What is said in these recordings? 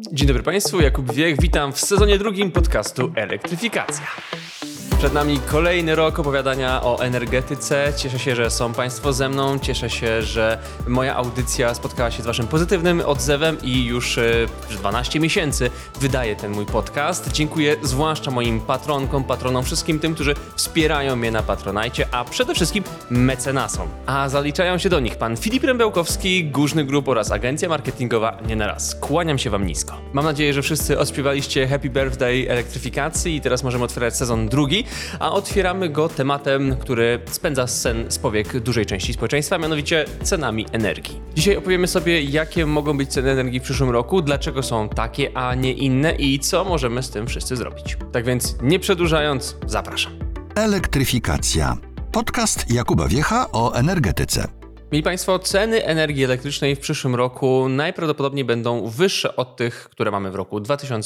Dzień dobry Państwu, Jakub Wiech, witam w sezonie drugim podcastu Elektryfikacja. Przed nami kolejny rok opowiadania o energetyce. Cieszę się, że są Państwo ze mną. Cieszę się, że moja audycja spotkała się z Waszym pozytywnym odzewem i już 12 miesięcy wydaję ten mój podcast. Dziękuję zwłaszcza moim patronkom, patronom, wszystkim tym, którzy wspierają mnie na Patronajcie, a przede wszystkim mecenasom. A zaliczają się do nich pan Filip Rębełkowski, Górzny Group oraz agencja marketingowa Nie na raz. Kłaniam się Wam nisko. Mam nadzieję, że wszyscy odśpiewaliście Happy Birthday elektryfikacji i teraz możemy otwierać sezon drugi. A otwieramy go tematem, który spędza sen z powiek dużej części społeczeństwa, mianowicie cenami energii. Dzisiaj opowiemy sobie, jakie mogą być ceny energii w przyszłym roku, dlaczego są takie, a nie inne i co możemy z tym wszyscy zrobić. Tak więc nie przedłużając, zapraszam. Elektryfikacja. Podcast Jakuba Wiecha o energetyce. Mili Państwo, ceny energii elektrycznej w przyszłym roku najprawdopodobniej będą wyższe od tych, które mamy w roku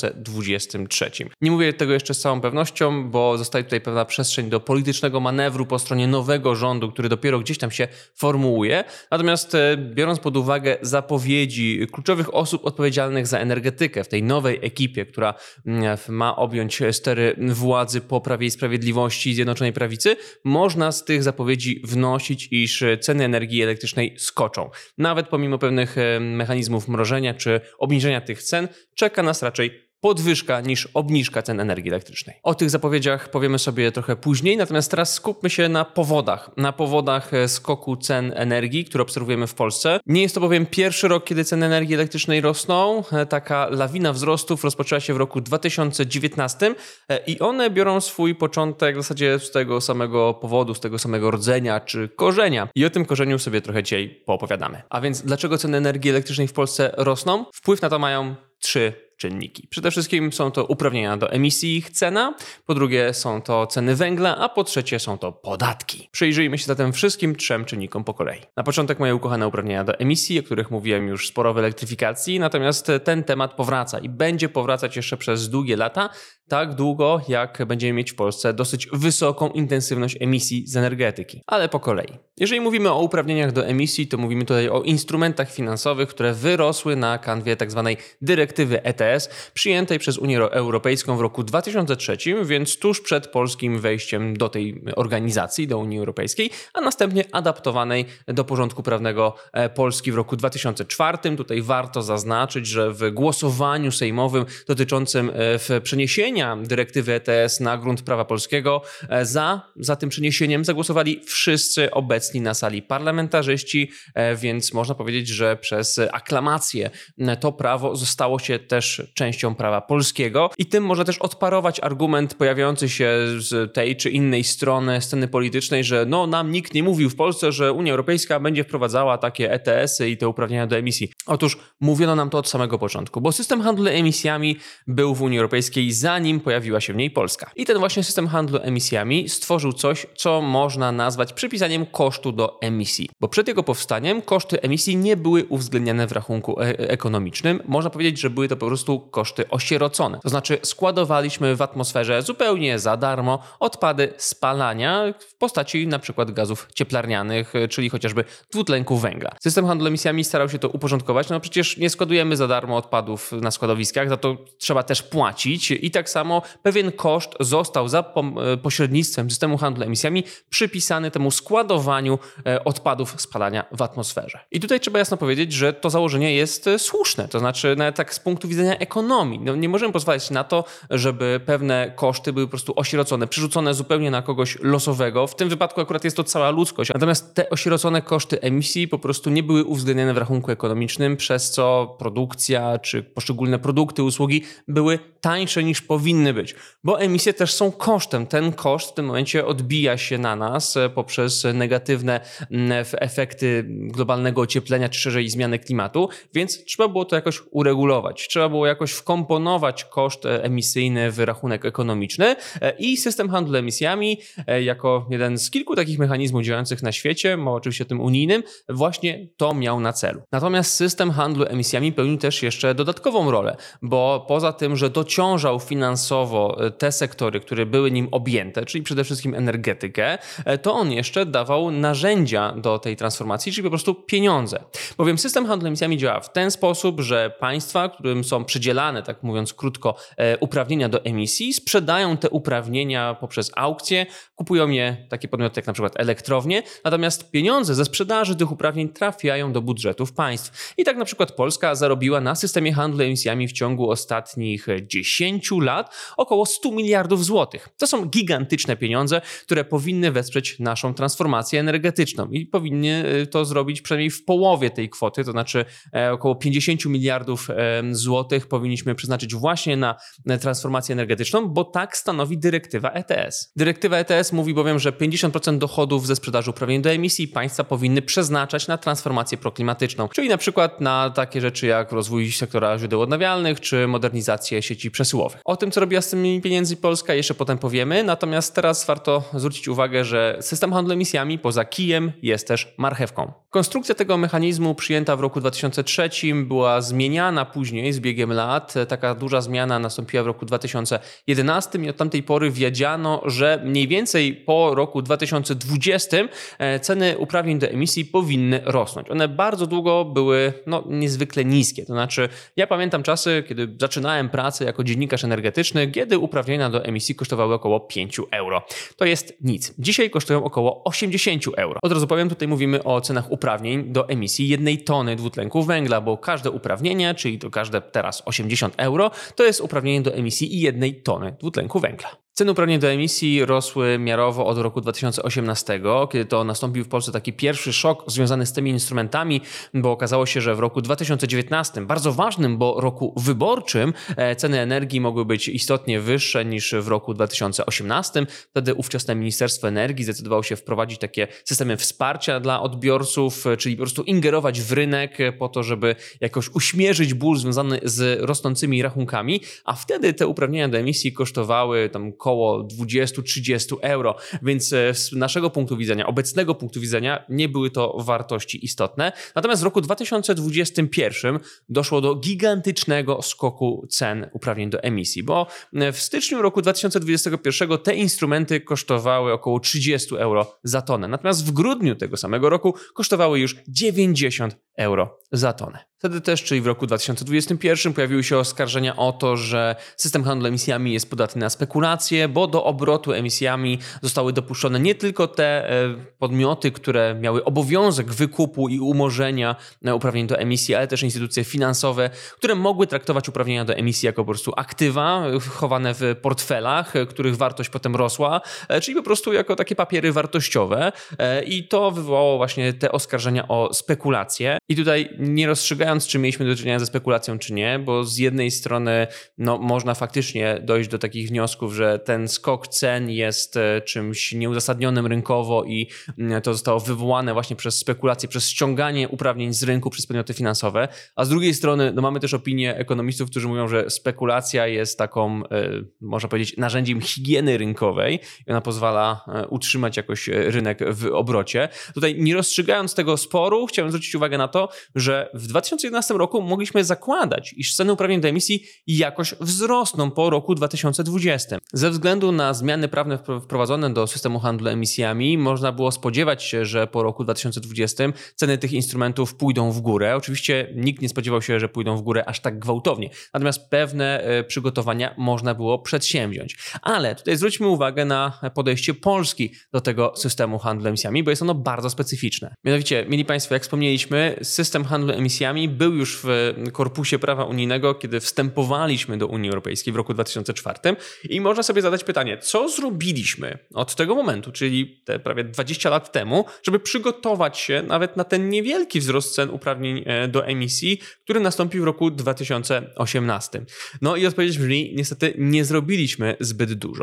2023. Nie mówię tego jeszcze z całą pewnością, bo zostaje tutaj pewna przestrzeń do politycznego manewru po stronie nowego rządu, który dopiero gdzieś tam się formułuje. Natomiast biorąc pod uwagę zapowiedzi kluczowych osób odpowiedzialnych za energetykę w tej nowej ekipie, która ma objąć stery władzy po Prawie i Sprawiedliwości i Zjednoczonej Prawicy, można z tych zapowiedzi wnosić, iż ceny energii elektrycznej skoczą. Nawet pomimo pewnych mechanizmów mrożenia czy obniżenia tych cen, czeka nas raczej podwyżka niż obniżka cen energii elektrycznej. O tych zapowiedziach powiemy sobie trochę później, natomiast teraz skupmy się na powodach. Na powodach skoku cen energii, które obserwujemy w Polsce. Nie jest to bowiem pierwszy rok, kiedy ceny energii elektrycznej rosną. Taka lawina wzrostów rozpoczęła się w roku 2019 i one biorą swój początek w zasadzie z tego samego powodu, z tego samego rdzenia czy korzenia. I o tym korzeniu sobie trochę dzisiaj poopowiadamy. A więc dlaczego ceny energii elektrycznej w Polsce rosną? Wpływ na to mają trzy czynniki. Przede wszystkim są to uprawnienia do emisji, ich cena, po drugie są to ceny węgla, a po trzecie są to podatki. Przyjrzyjmy się zatem wszystkim trzem czynnikom po kolei. Na początek moje ukochane uprawnienia do emisji, o których mówiłem już sporo w elektryfikacji, natomiast ten temat powraca i będzie powracać jeszcze przez długie lata, tak długo jak będziemy mieć w Polsce dosyć wysoką intensywność emisji z energetyki. Ale po kolei. Jeżeli mówimy o uprawnieniach do emisji, to mówimy tutaj o instrumentach finansowych, które wyrosły na kanwie tzw. dyrektywy ETS, przyjętej przez Unię Europejską w roku 2003, więc tuż przed polskim wejściem do tej organizacji, do Unii Europejskiej, a następnie adaptowanej do porządku prawnego Polski w roku 2004. Tutaj warto zaznaczyć, że w głosowaniu sejmowym dotyczącym przeniesienia dyrektywy ETS na grunt prawa polskiego za tym przeniesieniem zagłosowali wszyscy obecni na sali parlamentarzyści, więc można powiedzieć, że przez aklamację to prawo zostało się też częścią prawa polskiego i tym może też odparować argument pojawiający się z tej czy innej strony sceny politycznej, że nam nikt nie mówił w Polsce, że Unia Europejska będzie wprowadzała takie ETS-y i te uprawnienia do emisji. Otóż mówiono nam to od samego początku, bo system handlu emisjami był w Unii Europejskiej zanim pojawiła się w niej Polska. I ten właśnie system handlu emisjami stworzył coś, co można nazwać przypisaniem kosztu do emisji. Bo przed jego powstaniem koszty emisji nie były uwzględniane w rachunku ekonomicznym. Można powiedzieć, że były to po prostu koszty osierocone. To znaczy składowaliśmy w atmosferze zupełnie za darmo odpady spalania w postaci na przykład gazów cieplarnianych, czyli chociażby dwutlenku węgla. System handlu emisjami starał się to uporządkować. Przecież nie składujemy za darmo odpadów na składowiskach, za to trzeba też płacić i tak samo pewien koszt został za pośrednictwem systemu handlu emisjami przypisany temu składowaniu odpadów spalania w atmosferze. I tutaj trzeba jasno powiedzieć, że to założenie jest słuszne. To znaczy nawet tak z punktu widzenia ekonomii. Nie możemy pozwalać na to, żeby pewne koszty były po prostu osierocone, przerzucone zupełnie na kogoś losowego. W tym wypadku akurat jest to cała ludzkość. Natomiast te osierocone koszty emisji po prostu nie były uwzględnione w rachunku ekonomicznym, przez co produkcja czy poszczególne produkty, usługi były tańsze niż powinny być. Bo emisje też są kosztem. Ten koszt w tym momencie odbija się na nas poprzez negatywne efekty globalnego ocieplenia czy szerzej zmiany klimatu, więc trzeba było to jakoś uregulować. Trzeba było jakoś wkomponować koszt emisyjny w rachunek ekonomiczny i system handlu emisjami jako jeden z kilku takich mechanizmów działających na świecie, mowa oczywiście o tym unijnym, właśnie to miał na celu. Natomiast system handlu emisjami pełni też jeszcze dodatkową rolę, bo poza tym, że dociera odciążał finansowo te sektory, które były nim objęte, czyli przede wszystkim energetykę, to on jeszcze dawał narzędzia do tej transformacji, czyli po prostu pieniądze. Bowiem system handlu emisjami działa w ten sposób, że państwa, którym są przydzielane, tak mówiąc krótko, uprawnienia do emisji, sprzedają te uprawnienia poprzez aukcje, kupują je takie podmioty jak na przykład elektrownie, natomiast pieniądze ze sprzedaży tych uprawnień trafiają do budżetów państw. I tak na przykład Polska zarobiła na systemie handlu emisjami w ciągu ostatnich 10 lat około 100 miliardów złotych. To są gigantyczne pieniądze, które powinny wesprzeć naszą transformację energetyczną i powinny to zrobić przynajmniej w połowie tej kwoty, to znaczy około 50 miliardów złotych powinniśmy przeznaczyć właśnie na transformację energetyczną, bo tak stanowi dyrektywa ETS. Dyrektywa ETS mówi bowiem, że 50% dochodów ze sprzedaży uprawnień do emisji państwa powinny przeznaczać na transformację proklimatyczną, czyli na przykład na takie rzeczy jak rozwój sektora źródeł odnawialnych czy modernizację sieci przesyłowych. O tym, co robiła z tymi pieniędzmi Polska, jeszcze potem powiemy, natomiast teraz warto zwrócić uwagę, że system handlu emisjami poza kijem jest też marchewką. Konstrukcja tego mechanizmu przyjęta w roku 2003 była zmieniana później z biegiem lat. Taka duża zmiana nastąpiła w roku 2011 i od tamtej pory wiedziano, że mniej więcej po roku 2020 ceny uprawnień do emisji powinny rosnąć. One bardzo długo były niezwykle niskie. To znaczy, ja pamiętam czasy, kiedy zaczynałem pracę jako dziennikarz energetyczny, kiedy uprawnienia do emisji kosztowały około 5 euro. To jest nic. Dzisiaj kosztują około 80 euro. Od razu powiem, tutaj mówimy o cenach uprawnień do emisji 1 tony dwutlenku węgla, bo każde uprawnienie, czyli to każde teraz 80 euro, to jest uprawnienie do emisji 1 tony dwutlenku węgla. Ceny uprawnień do emisji rosły miarowo od roku 2018, kiedy to nastąpił w Polsce taki pierwszy szok związany z tymi instrumentami, bo okazało się, że w roku 2019, bardzo ważnym, bo roku wyborczym, ceny energii mogły być istotnie wyższe niż w roku 2018. Wtedy ówczesne Ministerstwo Energii zdecydowało się wprowadzić takie systemy wsparcia dla odbiorców, czyli po prostu ingerować w rynek po to, żeby jakoś uśmierzyć ból związany z rosnącymi rachunkami, a wtedy te uprawnienia do emisji kosztowały tam około 20-30 euro, więc z naszego punktu widzenia, obecnego punktu widzenia, nie były to wartości istotne. Natomiast w roku 2021 doszło do gigantycznego skoku cen uprawnień do emisji, bo w styczniu roku 2021 te instrumenty kosztowały około 30 euro za tonę. Natomiast w grudniu tego samego roku kosztowały już 90 euro za tonę. Wtedy też, czyli w roku 2021, pojawiły się oskarżenia o to, że system handlu emisjami jest podatny na spekulacje, bo do obrotu emisjami zostały dopuszczone nie tylko te podmioty, które miały obowiązek wykupu i umorzenia uprawnień do emisji, ale też instytucje finansowe, które mogły traktować uprawnienia do emisji jako po prostu aktywa chowane w portfelach, których wartość potem rosła, czyli po prostu jako takie papiery wartościowe i to wywołało właśnie te oskarżenia o spekulacje. I tutaj nie rozstrzygając, czy mieliśmy do czynienia ze spekulacją, czy nie, bo z jednej strony można faktycznie dojść do takich wniosków, że ten skok cen jest czymś nieuzasadnionym rynkowo i to zostało wywołane właśnie przez spekulacje, przez ściąganie uprawnień z rynku przez podmioty finansowe, a z drugiej strony mamy też opinię ekonomistów, którzy mówią, że spekulacja jest taką, można powiedzieć, narzędziem higieny rynkowej i ona pozwala utrzymać jakoś rynek w obrocie. Tutaj nie rozstrzygając tego sporu, chciałem zwrócić uwagę na to, że w 2011 roku mogliśmy zakładać, iż ceny uprawnień do emisji jakoś wzrosną po roku 2020. Ze względu na zmiany prawne wprowadzone do systemu handlu emisjami można było spodziewać się, że po roku 2020 ceny tych instrumentów pójdą w górę. Oczywiście nikt nie spodziewał się, że pójdą w górę aż tak gwałtownie. Natomiast pewne przygotowania można było przedsięwziąć. Ale tutaj zwróćmy uwagę na podejście Polski do tego systemu handlu emisjami, bo jest ono bardzo specyficzne. Mianowicie, mieli Państwo, jak wspomnieliśmy, system handlu emisjami był już w korpusie prawa unijnego, kiedy wstępowaliśmy do Unii Europejskiej w roku 2004 i można sobie zadać pytanie, co zrobiliśmy od tego momentu, czyli te prawie 20 lat temu, żeby przygotować się nawet na ten niewielki wzrost cen uprawnień do emisji, który nastąpił w roku 2018. No i odpowiedź brzmi, niestety nie zrobiliśmy zbyt dużo.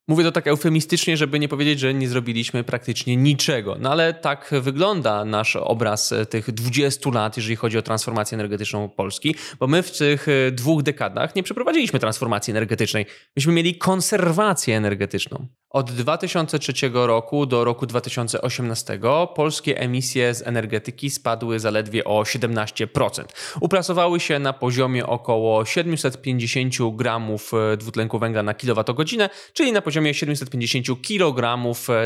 Mówię to tak eufemistycznie, żeby nie powiedzieć, że nie zrobiliśmy praktycznie niczego. No ale tak wygląda nasz obraz tych 20 lat, jeżeli chodzi o transformację energetyczną Polski, bo my w tych 2 dekadach nie przeprowadziliśmy transformacji energetycznej. Myśmy mieli konserwację energetyczną. Od 2003 roku do roku 2018 polskie emisje z energetyki spadły zaledwie o 17%. Uplasowały się na poziomie około 750 gramów dwutlenku węgla na kilowatogodzinę, czyli na poziomie 750 kg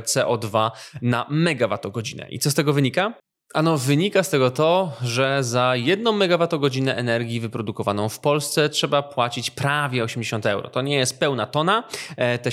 CO2 na megawattogodzinę. I co z tego wynika? Ano wynika z tego to, że za 1 megawattogodzinę energii wyprodukowaną w Polsce trzeba płacić prawie 80 euro. To nie jest pełna tona, te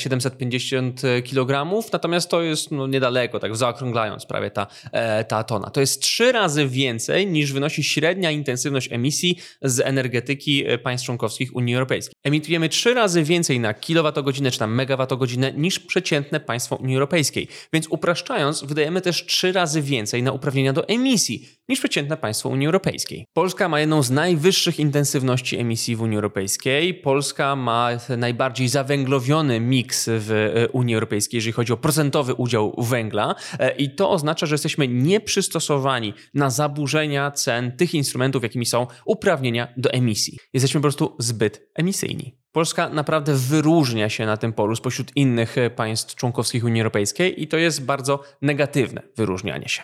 750 kg, natomiast to jest niedaleko, tak zaokrąglając prawie ta tona. To jest 3 razy więcej niż wynosi średnia intensywność emisji z energetyki państw członkowskich Unii Europejskiej. Emitujemy 3 razy więcej na kilowatogodzinę czy na megawattogodzinę niż przeciętne państwo Unii Europejskiej. Więc upraszczając, wydajemy też 3 razy więcej na uprawnienia do emisji niż przeciętne państwo Unii Europejskiej. Polska ma jedną z najwyższych intensywności emisji w Unii Europejskiej. Polska ma najbardziej zawęglowiony miks w Unii Europejskiej, jeżeli chodzi o procentowy udział węgla i to oznacza, że jesteśmy nieprzystosowani na zaburzenia cen tych instrumentów, jakimi są uprawnienia do emisji. Jesteśmy po prostu zbyt emisyjni. Polska naprawdę wyróżnia się na tym polu spośród innych państw członkowskich Unii Europejskiej i to jest bardzo negatywne wyróżnianie się.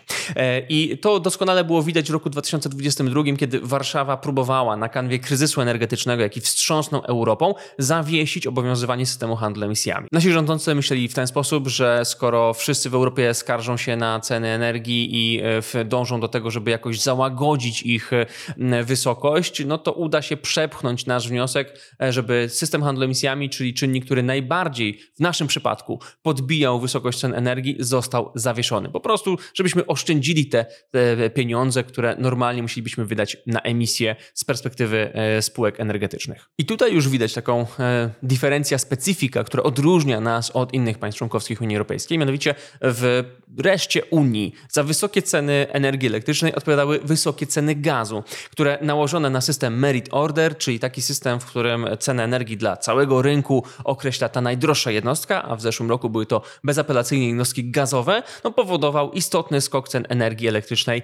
I to doskonale było widać w roku 2022, kiedy Warszawa próbowała na kanwie kryzysu energetycznego, jaki wstrząsnął Europą, zawiesić obowiązywanie systemu handlu emisjami. Nasi rządzący myśleli w ten sposób, że skoro wszyscy w Europie skarżą się na ceny energii i dążą do tego, żeby jakoś załagodzić ich wysokość, no to uda się przepchnąć nasz wniosek, żeby system handlu emisjami, czyli czynnik, który najbardziej w naszym przypadku podbijał wysokość cen energii, został zawieszony. Po prostu, żebyśmy oszczędzili te pieniądze, które normalnie musielibyśmy wydać na emisję z perspektywy spółek energetycznych. I tutaj już widać taką diferencja specyfika, która odróżnia nas od innych państw członkowskich Unii Europejskiej. Mianowicie w reszcie Unii za wysokie ceny energii elektrycznej odpowiadały wysokie ceny gazu, które nałożone na system merit order, czyli taki system, w którym cenę energii dla całego rynku określa ta najdroższa jednostka, a w zeszłym roku były to bezapelacyjne jednostki gazowe, powodował istotny skok cen energii elektrycznej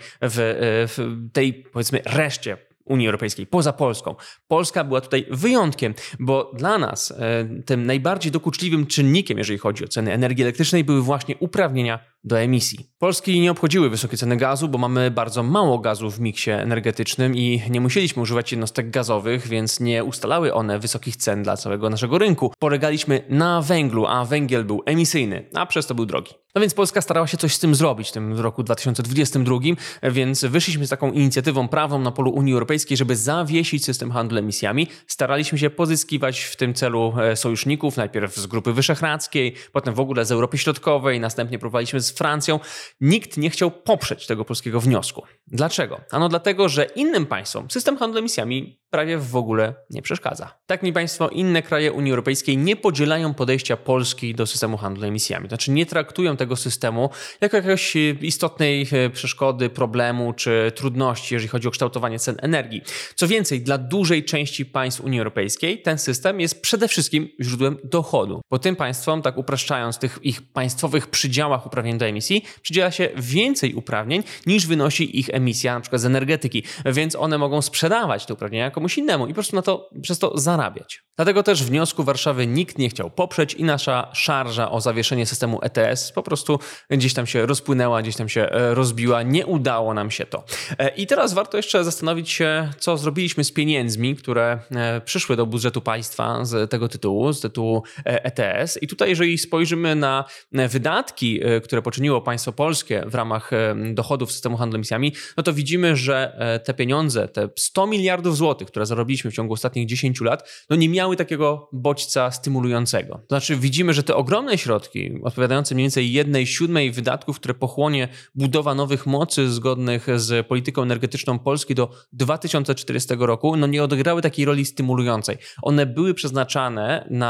w tej, powiedzmy, reszcie Unii Europejskiej, poza Polską. Polska była tutaj wyjątkiem, bo dla nas tym najbardziej dokuczliwym czynnikiem, jeżeli chodzi o ceny energii elektrycznej, były właśnie uprawnienia do emisji. Polski nie obchodziły wysokie ceny gazu, bo mamy bardzo mało gazu w miksie energetycznym i nie musieliśmy używać jednostek gazowych, więc nie ustalały one wysokich cen dla całego naszego rynku. Polegaliśmy na węglu, a węgiel był emisyjny, a przez to był drogi. No więc Polska starała się coś z tym zrobić w tym roku 2022, więc wyszliśmy z taką inicjatywą prawną na polu Unii Europejskiej, żeby zawiesić system handlu emisjami. Staraliśmy się pozyskiwać w tym celu sojuszników, najpierw z Grupy Wyszehradzkiej, potem w ogóle z Europy Środkowej, następnie próbowaliśmy z Francją. Nikt nie chciał poprzeć tego polskiego wniosku. Dlaczego? Ano dlatego, że innym państwom system handlu emisjami prawie w ogóle nie przeszkadza. Tak mi Państwo, inne kraje Unii Europejskiej nie podzielają podejścia Polski do systemu handlu emisjami. Znaczy nie traktują tego systemu jako jakiejś istotnej przeszkody, problemu czy trudności, jeżeli chodzi o kształtowanie cen energii. Co więcej, dla dużej części państw Unii Europejskiej ten system jest przede wszystkim źródłem dochodu. Bo tym państwom, tak upraszczając, tych ich państwowych przydziałach uprawnień do emisji, przydziela się więcej uprawnień niż wynosi ich emisja na przykład z energetyki, więc one mogą sprzedawać te uprawnienia komuś innemu i po prostu przez to zarabiać. Dlatego też wniosku Warszawy nikt nie chciał poprzeć i nasza szarża o zawieszenie systemu ETS po prostu gdzieś tam się rozpłynęła, gdzieś tam się rozbiła. Nie udało nam się to. I teraz warto jeszcze zastanowić się, co zrobiliśmy z pieniędzmi, które przyszły do budżetu państwa z tego tytułu, z tytułu ETS. I tutaj, jeżeli spojrzymy na wydatki, które poczyniło państwo polskie w ramach dochodów systemu handlu emisjami, no to widzimy, że te pieniądze, te 100 miliardów złotych, które zarobiliśmy w ciągu ostatnich 10 lat, no nie miały takiego bodźca stymulującego. To znaczy widzimy, że te ogromne środki, odpowiadające mniej więcej 1/7 wydatków, które pochłonie budowa nowych mocy zgodnych z polityką energetyczną Polski do 2040 roku, no nie odegrały takiej roli stymulującej. One były przeznaczane na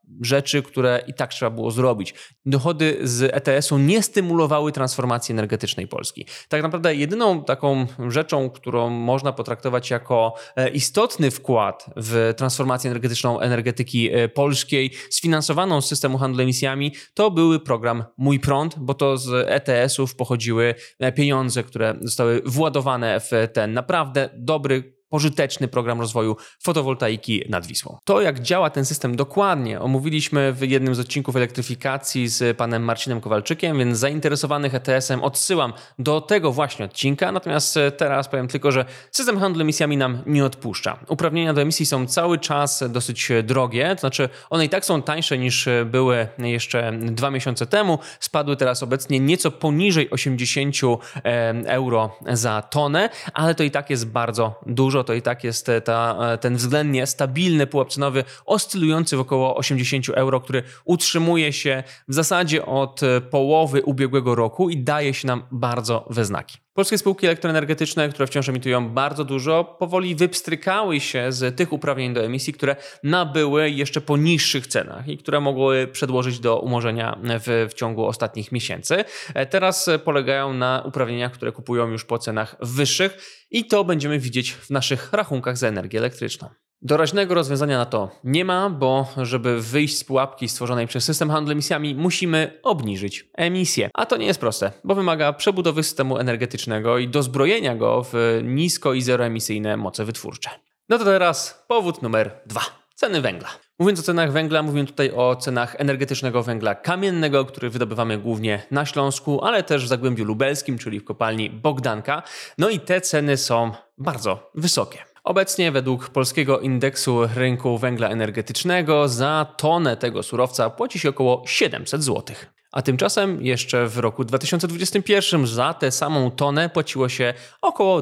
rzeczy, które i tak trzeba było zrobić. Dochody z ETS-u nie stymulowały transformacji energetycznej Polski. Tak naprawdę jedyną taką rzeczą, którą można potraktować jako istotny wkład w transformację energetyczną energetyki polskiej, sfinansowaną z systemu handlu emisjami, to były program Mój Prąd, bo to z ETS-ów pochodziły pieniądze, które zostały władowane w ten naprawdę dobry, pożyteczny program rozwoju fotowoltaiki nad Wisłą. To, jak działa ten system dokładnie, omówiliśmy w jednym z odcinków elektryfikacji z panem Marcinem Kowalczykiem, więc zainteresowanych ETS-em odsyłam do tego właśnie odcinka. Natomiast teraz powiem tylko, że system handlu emisjami nam nie odpuszcza. Uprawnienia do emisji są cały czas dosyć drogie, to znaczy one i tak są tańsze niż były jeszcze 2 miesiące temu. Spadły teraz obecnie nieco poniżej 80 euro za tonę, ale to i tak jest bardzo dużo. To i tak jest ten względnie stabilny pułap cenowy oscylujący w około 80 euro, który utrzymuje się w zasadzie od połowy ubiegłego roku i daje się nam bardzo we znaki. Polskie spółki elektroenergetyczne, które wciąż emitują bardzo dużo, powoli wypstrykały się z tych uprawnień do emisji, które nabyły jeszcze po niższych cenach i które mogły przedłożyć do umorzenia w ciągu ostatnich miesięcy. Teraz polegają na uprawnieniach, które kupują już po cenach wyższych i to będziemy widzieć w naszych rachunkach za energię elektryczną. Doraźnego rozwiązania na to nie ma, bo żeby wyjść z pułapki stworzonej przez system handlu emisjami, musimy obniżyć emisję. A to nie jest proste, bo wymaga przebudowy systemu energetycznego i dozbrojenia go w nisko- i zeroemisyjne moce wytwórcze. No to teraz powód numer 2. Ceny węgla. Mówiąc o cenach węgla, mówię tutaj o cenach energetycznego węgla kamiennego, który wydobywamy głównie na Śląsku, ale też w Zagłębiu Lubelskim, czyli w kopalni Bogdanka. No i te ceny są bardzo wysokie. Obecnie według polskiego indeksu rynku węgla energetycznego za tonę tego surowca płaci się około 700 zł. A tymczasem jeszcze w roku 2021 za tę samą tonę płaciło się około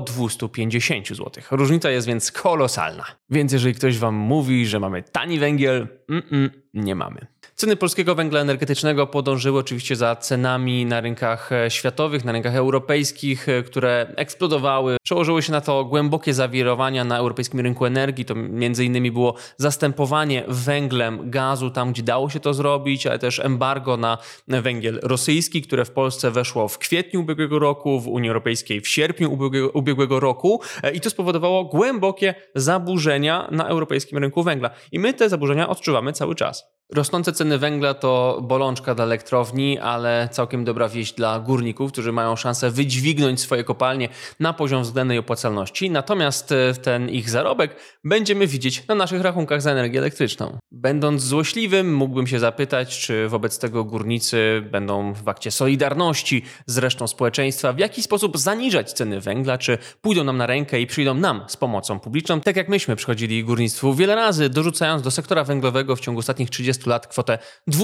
250 zł. Różnica jest więc kolosalna. Więc jeżeli ktoś wam mówi, że mamy tani węgiel, nie mamy. Ceny polskiego węgla energetycznego podążyły oczywiście za cenami na rynkach światowych, na rynkach europejskich, które eksplodowały. Przełożyły się na to głębokie zawirowania na europejskim rynku energii. To między innymi było zastępowanie węglem gazu tam, gdzie dało się to zrobić, ale też embargo na węgiel rosyjski, które w Polsce weszło w kwietniu ubiegłego roku, w Unii Europejskiej w sierpniu ubiegłego roku i to spowodowało głębokie zaburzenia na europejskim rynku węgla. I my te zaburzenia odczuwamy cały czas. Rosnące ceny węgla to bolączka dla elektrowni, ale całkiem dobra wieść dla górników, którzy mają szansę wydźwignąć swoje kopalnie na poziom względnej opłacalności. Natomiast ten ich zarobek będziemy widzieć na naszych rachunkach za energię elektryczną. Będąc złośliwym, mógłbym się zapytać, czy wobec tego górnicy będą w akcie solidarności z resztą społeczeństwa w jaki sposób zaniżać ceny węgla, czy pójdą nam na rękę i przyjdą nam z pomocą publiczną, tak jak myśmy przychodzili górnictwu wiele razy, dorzucając do sektora węglowego w ciągu ostatnich 30 lat kwotę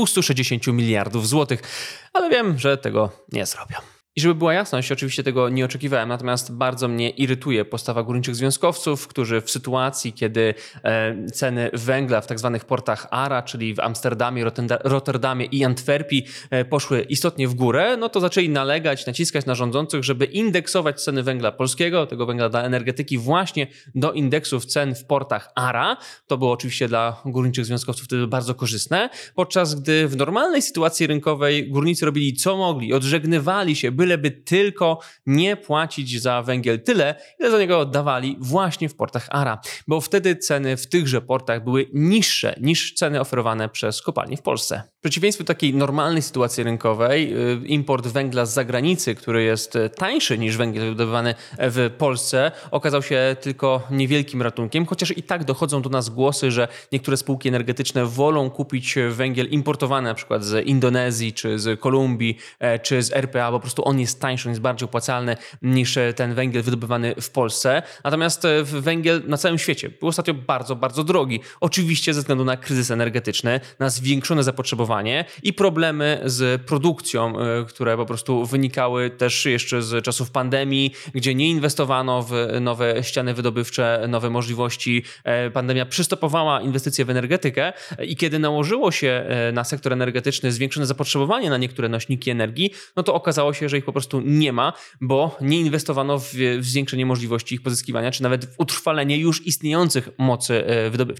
260 miliardów złotych, ale wiem, że tego nie zrobią. I żeby była jasność, oczywiście tego nie oczekiwałem, natomiast bardzo mnie irytuje postawa górniczych związkowców, którzy w sytuacji, kiedy ceny węgla w tak zwanych portach ARA, czyli w Amsterdamie, Rotterdamie i Antwerpii poszły istotnie w górę, no to zaczęli nalegać, naciskać na rządzących, żeby indeksować ceny węgla polskiego, tego węgla dla energetyki właśnie do indeksów cen w portach ARA. To było oczywiście dla górniczych związkowców wtedy bardzo korzystne, podczas gdy w normalnej sytuacji rynkowej górnicy robili co mogli, odżegnywali się, byleby tylko nie płacić za węgiel tyle, ile za niego oddawali właśnie w portach ARA, bo wtedy ceny w tychże portach były niższe niż ceny oferowane przez kopalnie w Polsce. W przeciwieństwie do takiej normalnej sytuacji rynkowej, import węgla z zagranicy, który jest tańszy niż węgiel wydobywany w Polsce, okazał się tylko niewielkim ratunkiem, chociaż i tak dochodzą do nas głosy, że niektóre spółki energetyczne wolą kupić węgiel importowany na przykład z Indonezji, czy z Kolumbii, czy z RPA, po prostu on jest tańszy, on jest bardziej opłacalny niż ten węgiel wydobywany w Polsce. Natomiast węgiel na całym świecie był ostatnio bardzo, bardzo drogi. Oczywiście ze względu na kryzys energetyczny, na zwiększone zapotrzebowanie i problemy z produkcją, które po prostu wynikały też jeszcze z czasów pandemii, gdzie nie inwestowano w nowe ściany wydobywcze, nowe możliwości. Pandemia przystopowała inwestycje w energetykę i kiedy nałożyło się na sektor energetyczny zwiększone zapotrzebowanie na niektóre nośniki energii, no to okazało się, że ich po prostu nie ma, bo nie inwestowano w zwiększenie możliwości ich pozyskiwania, czy nawet w utrwalenie już istniejących mocy wydobywczych.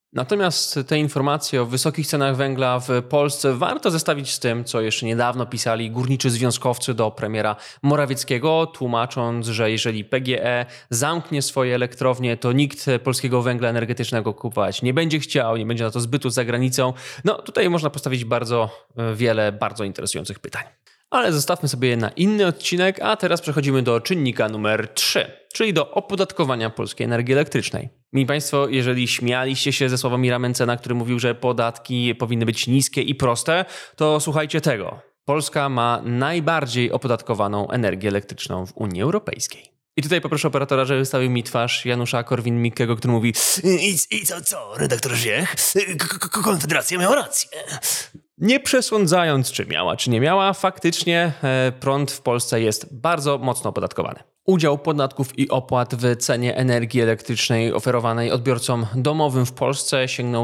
Natomiast te informacje o wysokich cenach węgla w Polsce warto zestawić z tym, co jeszcze niedawno pisali górniczy związkowcy do premiera Morawieckiego, tłumacząc, że jeżeli PGE zamknie swoje elektrownie, to nikt polskiego węgla energetycznego kupować nie będzie chciał, nie będzie na to zbytu za granicą. No tutaj można postawić bardzo wiele bardzo interesujących pytań. Ale zostawmy sobie je na inny odcinek, a teraz przechodzimy do czynnika numer 3, czyli do opodatkowania polskiej energii elektrycznej. Mili Państwo, jeżeli śmialiście się ze Sławomira Mencena, który mówił, że podatki powinny być niskie i proste, to słuchajcie tego. Polska ma najbardziej opodatkowaną energię elektryczną w Unii Europejskiej. I tutaj poproszę operatora, żeby wystawił mi twarz Janusza Korwin-Mikkego, który mówi: I co, redaktor Ziech? Konfederacja miała rację. Nie przesądzając, czy miała, czy nie miała, faktycznie prąd w Polsce jest bardzo mocno opodatkowany. Udział podatków i opłat w cenie energii elektrycznej oferowanej odbiorcom domowym w Polsce sięgnął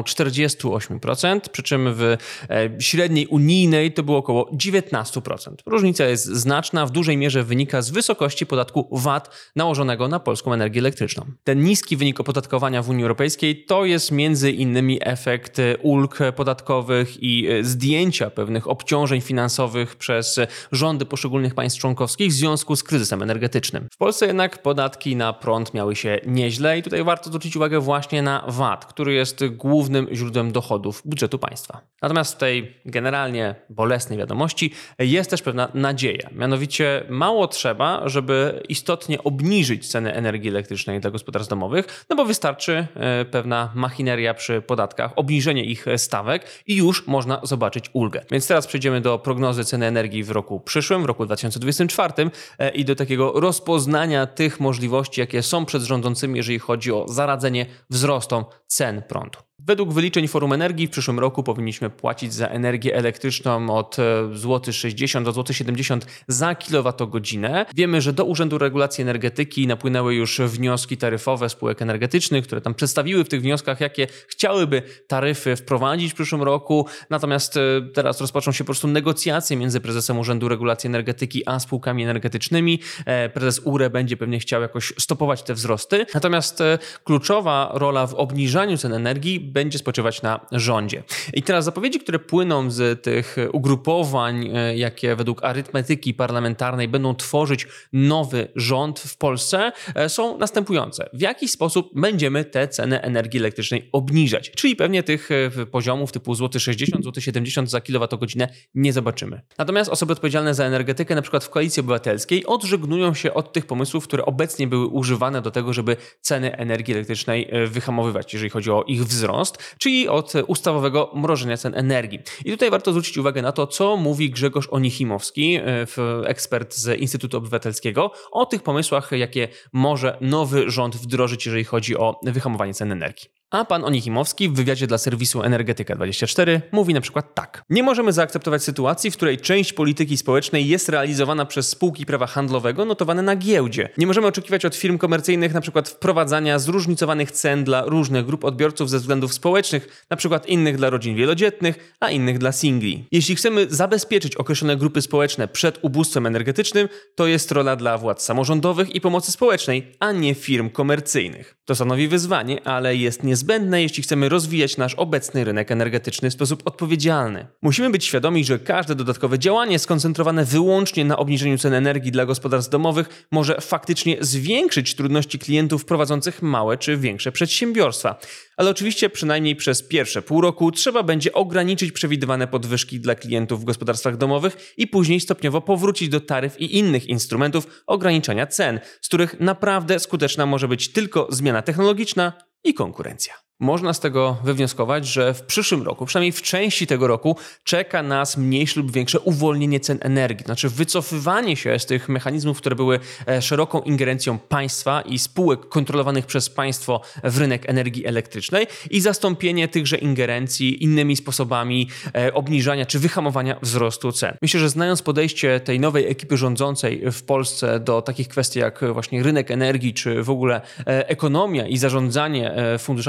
48%, przy czym w średniej unijnej to było około 19%. Różnica jest znaczna, w dużej mierze wynika z wysokości podatku VAT nałożonego na polską energię elektryczną. Ten niski wynik opodatkowania w Unii Europejskiej to jest między innymi efekt ulg podatkowych i zdjęcia pewnych obciążeń finansowych przez rządy poszczególnych państw członkowskich w związku z kryzysem energetycznym. W Polsce jednak podatki na prąd miały się nieźle i tutaj warto zwrócić uwagę właśnie na VAT, który jest głównym źródłem dochodów budżetu państwa. Natomiast w tej generalnie bolesnej wiadomości jest też pewna nadzieja. Mianowicie mało trzeba, żeby istotnie obniżyć ceny energii elektrycznej dla gospodarstw domowych, no bo wystarczy pewna machineria przy podatkach, obniżenie ich stawek i już można zobaczyć ulgę. Więc teraz przejdziemy do prognozy ceny energii w roku przyszłym, w roku 2024 i do takiego rozpoznania tych możliwości, jakie są przed rządzącymi, jeżeli chodzi o zaradzenie wzrostom cen prądu. Według wyliczeń Forum Energii w przyszłym roku powinniśmy płacić za energię elektryczną od złoty 60 do złoty 70 za kilowatogodzinę. Wiemy, że do Urzędu Regulacji Energetyki napłynęły już wnioski taryfowe spółek energetycznych, które tam przedstawiły w tych wnioskach, jakie chciałyby taryfy wprowadzić w przyszłym roku. Natomiast teraz rozpoczną się po prostu negocjacje między prezesem Urzędu Regulacji Energetyki a spółkami energetycznymi. Prezes URE będzie pewnie chciał jakoś stopować te wzrosty. Natomiast kluczowa rola w obniżaniu cen energii będzie spoczywać na rządzie. I teraz zapowiedzi, które płyną z tych ugrupowań, jakie według arytmetyki parlamentarnej będą tworzyć nowy rząd w Polsce, są następujące. W jaki sposób będziemy te ceny energii elektrycznej obniżać? Czyli pewnie tych poziomów typu złoty 60, złoty 70 za kilowatogodzinę nie zobaczymy. Natomiast osoby odpowiedzialne za energetykę, na przykład w Koalicji Obywatelskiej, odżegnują się od tych pomysłów, które obecnie były używane do tego, żeby ceny energii elektrycznej wyhamowywać, jeżeli chodzi o ich wzrost, czyli od ustawowego mrożenia cen energii. I tutaj warto zwrócić uwagę na to, co mówi Grzegorz Onichimowski, ekspert z Instytutu Obywatelskiego, o tych pomysłach, jakie może nowy rząd wdrożyć, jeżeli chodzi o wyhamowanie cen energii. A pan Onichimowski w wywiadzie dla serwisu Energetyka24 mówi na przykład tak. Nie możemy zaakceptować sytuacji, w której część polityki społecznej jest realizowana przez spółki prawa handlowego notowane na giełdzie. Nie możemy oczekiwać od firm komercyjnych na przykład wprowadzania zróżnicowanych cen dla różnych grup odbiorców ze względów społecznych, na przykład innych dla rodzin wielodzietnych, a innych dla singli. Jeśli chcemy zabezpieczyć określone grupy społeczne przed ubóstwem energetycznym, to jest rola dla władz samorządowych i pomocy społecznej, a nie firm komercyjnych. To stanowi wyzwanie, ale jest niezbędne, jeśli chcemy rozwijać nasz obecny rynek energetyczny w sposób odpowiedzialny. Musimy być świadomi, że każde dodatkowe działanie skoncentrowane wyłącznie na obniżeniu cen energii dla gospodarstw domowych może faktycznie zwiększyć trudności klientów prowadzących małe czy większe przedsiębiorstwa. Ale oczywiście przynajmniej przez pierwsze pół roku trzeba będzie ograniczyć przewidywane podwyżki dla klientów w gospodarstwach domowych i później stopniowo powrócić do taryf i innych instrumentów ograniczania cen, z których naprawdę skuteczna może być tylko zmiana technologiczna i konkurencja. Można z tego wywnioskować, że w przyszłym roku, przynajmniej w części tego roku, czeka nas mniejsze lub większe uwolnienie cen energii. Znaczy wycofywanie się z tych mechanizmów, które były szeroką ingerencją państwa i spółek kontrolowanych przez państwo w rynek energii elektrycznej i zastąpienie tychże ingerencji innymi sposobami obniżania czy wyhamowania wzrostu cen. Myślę, że znając podejście tej nowej ekipy rządzącej w Polsce do takich kwestii jak właśnie rynek energii, czy w ogóle ekonomia i zarządzanie funduszami państwowymi,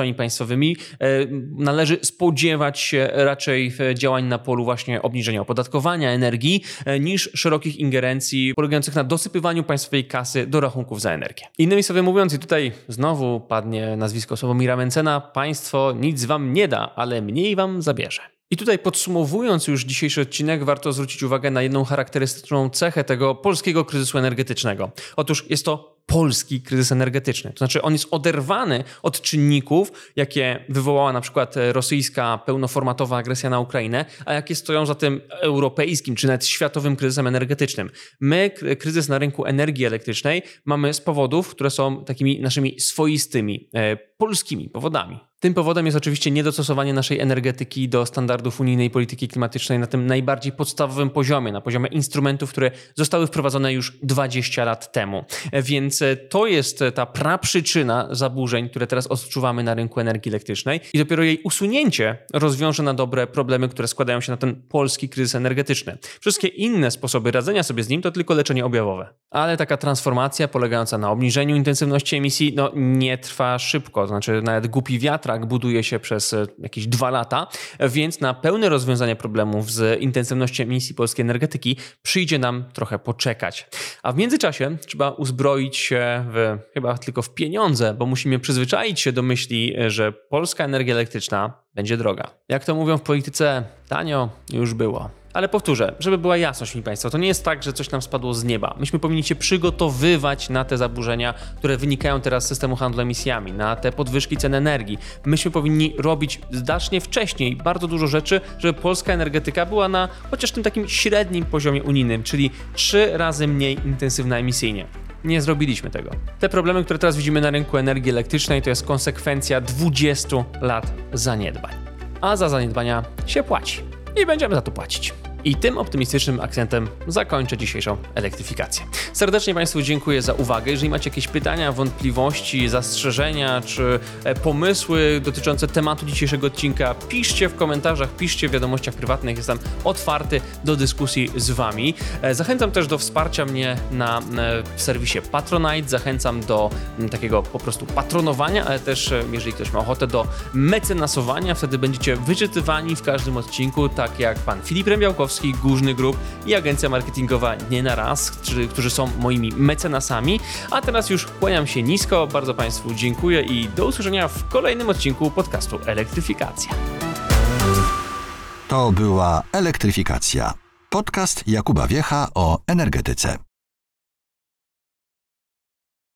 finansowymi, należy spodziewać się raczej działań na polu właśnie obniżenia opodatkowania energii niż szerokich ingerencji polegających na dosypywaniu państwowej kasy do rachunków za energię. Innymi słowy mówiąc, i tutaj znowu padnie nazwisko Sławomira Mencena, państwo nic wam nie da, ale mniej wam zabierze. I tutaj podsumowując już dzisiejszy odcinek, warto zwrócić uwagę na jedną charakterystyczną cechę tego polskiego kryzysu energetycznego. Otóż jest to polski kryzys energetyczny. To znaczy on jest oderwany od czynników, jakie wywołała na przykład rosyjska pełnoformatowa agresja na Ukrainę, a jakie stoją za tym europejskim czy nawet światowym kryzysem energetycznym. My kryzys na rynku energii elektrycznej mamy z powodów, które są takimi naszymi swoistymi, polskimi powodami. Tym powodem jest oczywiście niedostosowanie naszej energetyki do standardów unijnej polityki klimatycznej na tym najbardziej podstawowym poziomie, na poziomie instrumentów, które zostały wprowadzone już 20 lat temu. Więc to jest ta praprzyczyna zaburzeń, które teraz odczuwamy na rynku energii elektrycznej i dopiero jej usunięcie rozwiąże na dobre problemy, które składają się na ten polski kryzys energetyczny. Wszystkie inne sposoby radzenia sobie z nim to tylko leczenie objawowe. Ale taka transformacja polegająca na obniżeniu intensywności emisji nie trwa szybko, to znaczy nawet głupi wiatrak buduje się przez jakieś 2 lata, więc na pełne rozwiązanie problemów z intensywnością emisji polskiej energetyki przyjdzie nam trochę poczekać. A w międzyczasie trzeba uzbroić się chyba tylko w pieniądze, bo musimy przyzwyczaić się do myśli, że polska energia elektryczna będzie droga. Jak to mówią w polityce, tanio już było. Ale powtórzę, żeby była jasność, mi Państwo, to nie jest tak, że coś nam spadło z nieba. Myśmy powinni się przygotowywać na te zaburzenia, które wynikają teraz z systemu handlu emisjami, na te podwyżki cen energii. Myśmy powinni robić znacznie wcześniej bardzo dużo rzeczy, żeby polska energetyka była na chociaż tym takim średnim poziomie unijnym, czyli 3 razy mniej intensywna emisyjnie. Nie zrobiliśmy tego. Te problemy, które teraz widzimy na rynku energii elektrycznej, to jest konsekwencja 20 lat zaniedbań. A za zaniedbania się płaci. I będziemy za to płacić. I tym optymistycznym akcentem zakończę dzisiejszą elektryfikację. Serdecznie Państwu dziękuję za uwagę. Jeżeli macie jakieś pytania, wątpliwości, zastrzeżenia czy pomysły dotyczące tematu dzisiejszego odcinka, piszcie w komentarzach, piszcie w wiadomościach prywatnych. Jestem otwarty do dyskusji z Wami. Zachęcam też do wsparcia mnie w serwisie Patronite. Zachęcam do takiego po prostu patronowania, ale też, jeżeli ktoś ma ochotę, do mecenasowania. Wtedy będziecie wyczytywani w każdym odcinku, tak jak pan Filip Rębiałkowski, Górzny Group i agencja marketingowa Nie na Raz, którzy są moimi mecenasami. A teraz już kłaniam się nisko, bardzo Państwu dziękuję i do usłyszenia w kolejnym odcinku podcastu Elektryfikacja. To była Elektryfikacja. Podcast Jakuba Wiecha o energetyce.